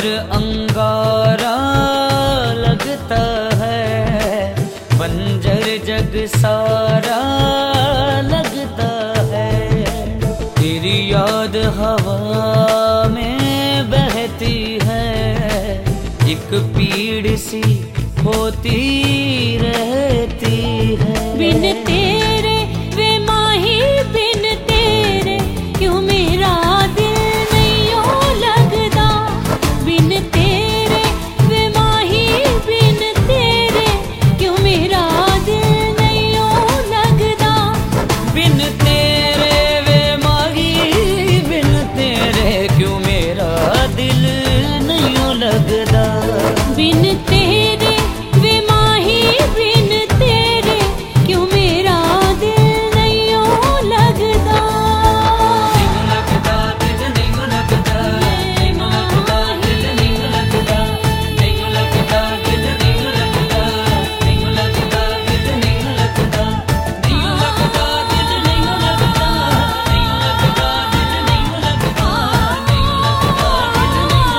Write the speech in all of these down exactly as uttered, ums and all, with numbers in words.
और अंगारा लगता है, बंजर जग सारा लगता है। तेरी याद हवा में बहती है, एक पीड़ सी होती रहती है। बिन तेरे वे माही बिन तेरे क्यों मेरा दिल नहीं हो लगदा। बिन तेरे वे माही बिन तेरे क्यों मेरा दिल नहीं हो लगदा। बिन तेरे वे माही बिन तेरे क्यों मेरा दिल नहीं हो लगदा। बिन तेरे वे माही बिन तेरे क्यों मेरा दिल नहीं हो लगदा। नहीं लगदा दिल नहीं लगदा, नहीं लगदा दिल नहीं लगदा, नहीं लगदा दिल नहीं लगदा, नहीं लगदा दिल नहीं लगदा, नहीं लगदा दिल नहीं लगदा, नहीं लगदा दिल नहीं लगदा, नहीं लगदा दिल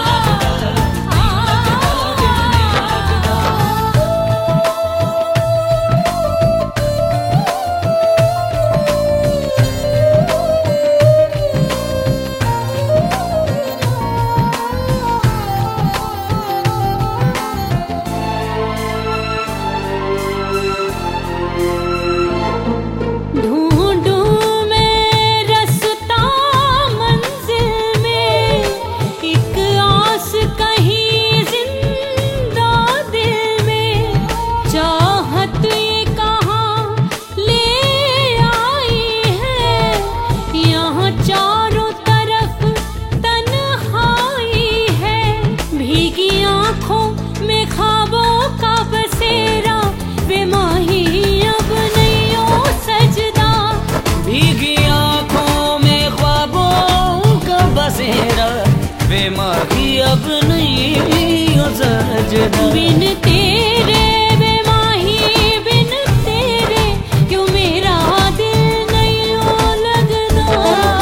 ढूंढूं मैं रास्ता मंजिल में, एक आस कहीं जिंदा दिल में। चाहत ये कहाँ ले आई है, यहाँ चारों तरफ तन्हाई है। भीगी आँखों में ख्वाबों का बसेरा, वे माही अब नहीं हो सजदा। भीगी आँखों में ख्वाबों का बसेरा, वे माही अब नहीं हो सजदा। बिन तेरे वे माही बिन तेरे क्यों मेरा दिल नहीं हो लगदा।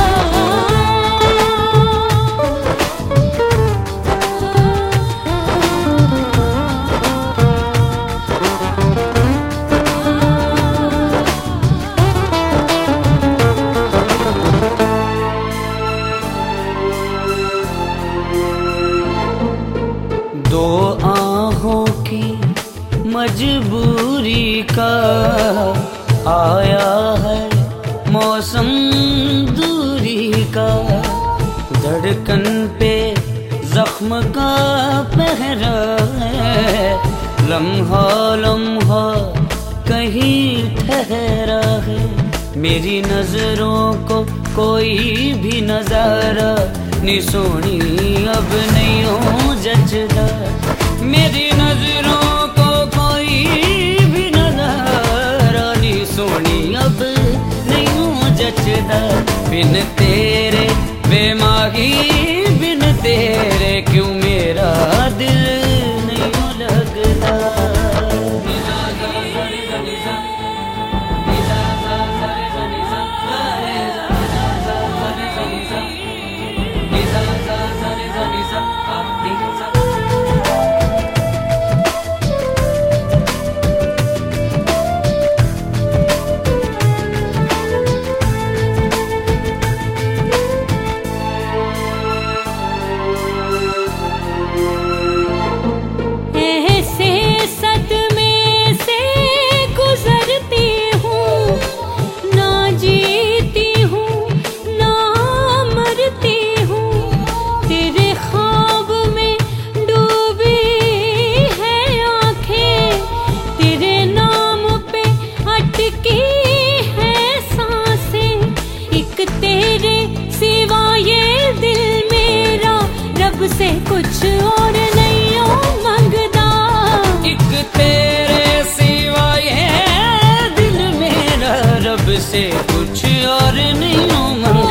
दो आँखों की मजबूरी का आया है मौसम दूरी का। धड़कन पे जख्म का पहरा है, लम्हा लम्हा कहीं ठहरा है। मेरी नजरों को कोई भी नजारा नी सोनी अब नहीं हो जचदा। मेरी नजरों को कोई भी नजारा नी सोनी अब नहीं हो जचदा। बिन तेरे वे माही बिन तेरे क्यों मेरा दिल नहीं हो लगदा। से कुछ और नहीं हो मंगदा। एक तेरे सिवा ये दिल मेरा रब से कुछ और नहीं हो मंगदा।